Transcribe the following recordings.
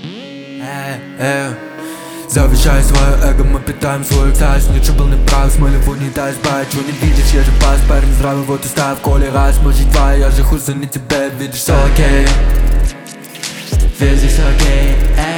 Завещай свое эго, мы питаем свою тайс. Ниже был неправ, смыли в унитаз, бай. Чего не видишь, я же пас, парень здравый, вот и став. Коли раз, может два, я же хуй за не тебе. Видишь, все окей, весь здесь окей.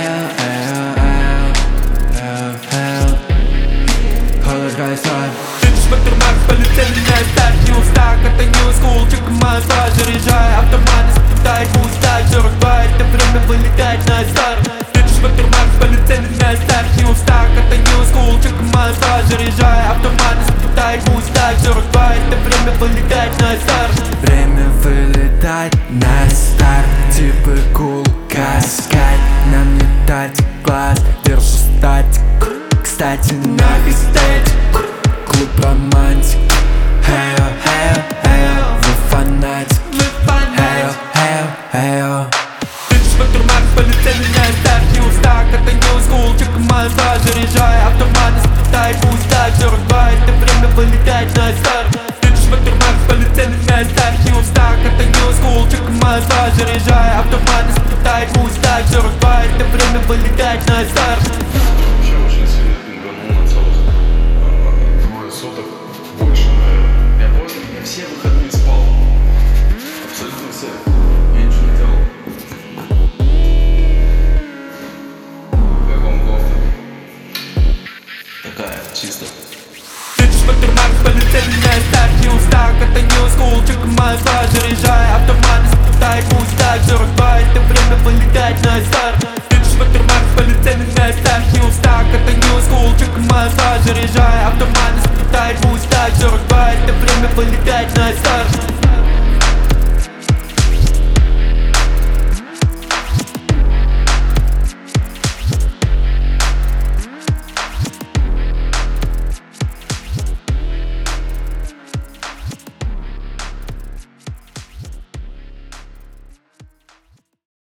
Холодь райсай. Видишь, Ватермарк, полетели на старт. Не устак, это не скул, чек масса. Заряжай, автомат, испытай, пустай. 42, это время вылетать на старт. Видишь, Ватермарк, полетели на старт. Не устак, это не скул, чек масса. Заряжай, автомат, испытай, пустай. 42, это время вылетать на старт. Время вылетать на старт. Типа кул, каскад. Нам не дать глаз, держу статик. Кстати, нахуй статик. Клуб романтик. Хэйо, хэйо, хэйо. Вы фанатик. Хэйо, хэйо. Видишь, Ватермарк, полетели на старт. Не устак, это не скул, чек масса. Заряжай, автомат, испытай, пустай. 42, это время вылетать на старт. Видишь, Ватермарк, полетели на старт. Не устак, это не скул, чек масса. Заряжай, автомат, испытай, пустай. 42, это время вылетать на старт. Вообще очень сильно пинганул на целых двое суток, больше, наверное. Я понял, я все выходные спал. Абсолютно все. Я ничего не делал. Как вам кофта? Такая, чисто. Видишь, Ватермарк, полетели на старт. Не устак, это не скул, чек масса. Заряжай, автомат, испытай, пустай. 42, это время вылетать на старт. Видишь, Ватермарк, полетели на старт. Не устак, это не скул, чек масса. Заряжай, автомат, испытай, пустай. 42, это время вылетать на старт.